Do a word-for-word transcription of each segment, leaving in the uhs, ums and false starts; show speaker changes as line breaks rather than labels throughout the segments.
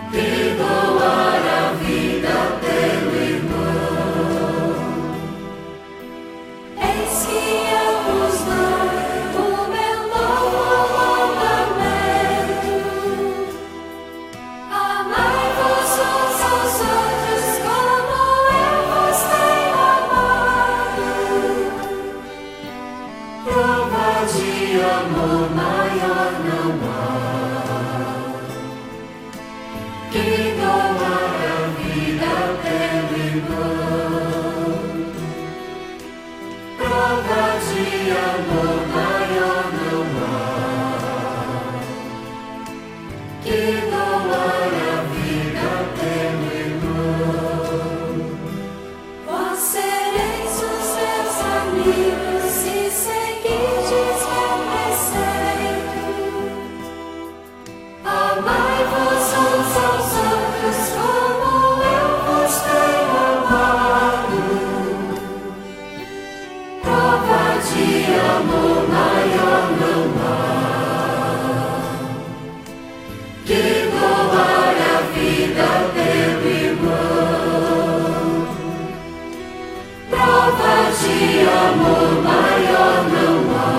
que doar a vida pelo irmão. Eis que eu vos dou o meu novo mandamento: amai-vos uns aos outros como eu vos tenho amado. Prova de amor maior não há, que doar a vida pelo irmão. Prova de amor maior não há, que doar a vida pelo irmão. Vós sereis os meus amigos se seguirdes meu preceito. Amai-vos uns aos outros como eu vos tenho amado. Prova de amor maior não há, que doar a vida pelo irmão. Prova de amor maior não há,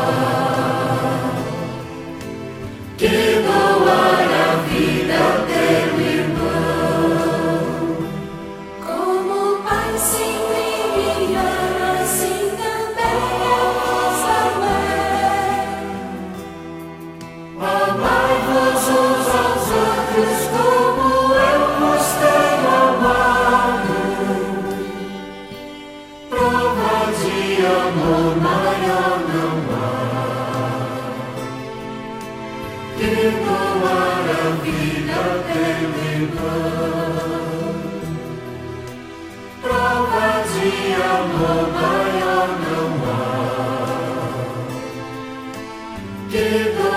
que doar a vida pelo irmão. Como o Pai sempre me ama, assim também eu vos amei. Amai-vos uns aos outros como eu vos tenho amado. Prova de amor maior não há, que doar a vida pelo irmão. Prova de amor maior não há, que doar